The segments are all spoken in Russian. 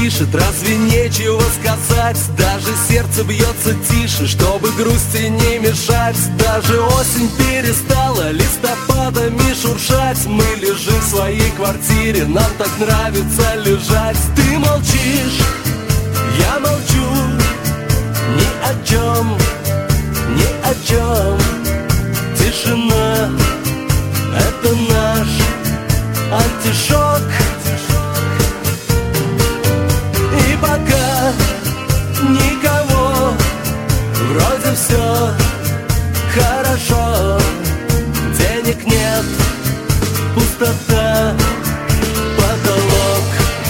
пишет, разве нечего сказать? Даже сердце бьется тише, чтобы грусти не мешать. Даже осень перестала листопадами шуршать. Мы лежим в своей квартире, нам так нравится лежать. Ты молчишь, я молчу, ни о чем, ни о чем. Тишина — это наш антишок. И пока никого, вроде все хорошо. Денег нет, пустота, потолок.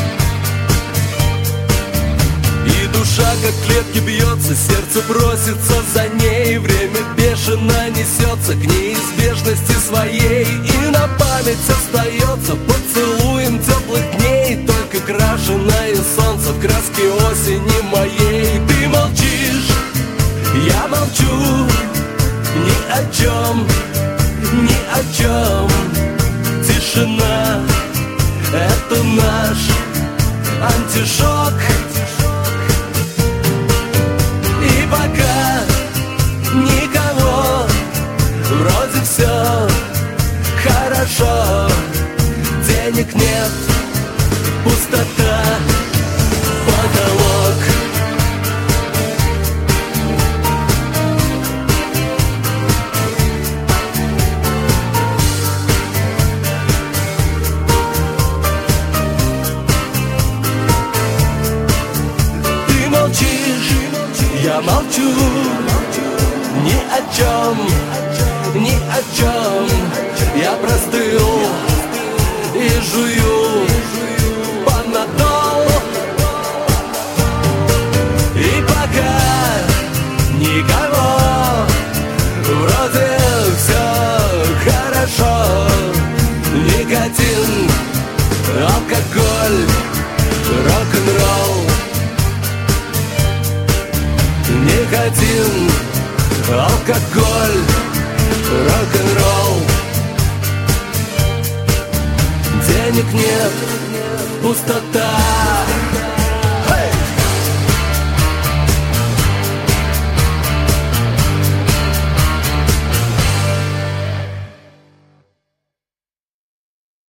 И душа как в клетке бьется, сердце просится за ней. Время бешено несется к неизбежности своей. И на память остается поцелуем теплых дней, только крашеное солнце в краске осени моей. Ты молчишь, я молчу, ни о чем, ни о чем. Тишина — это наш антишок. И пока никого, вроде все хорошо. Денег нет, пустота, потолок. Ты молчишь, я молчу, ни о чем, ни о чем. Я простыл и жую панадол. И пока никого, вроде все хорошо. Никотин, алкоголь, рок-н-ролл. Никотин, алкоголь, рок-н-ролл. Денег нет, пустота.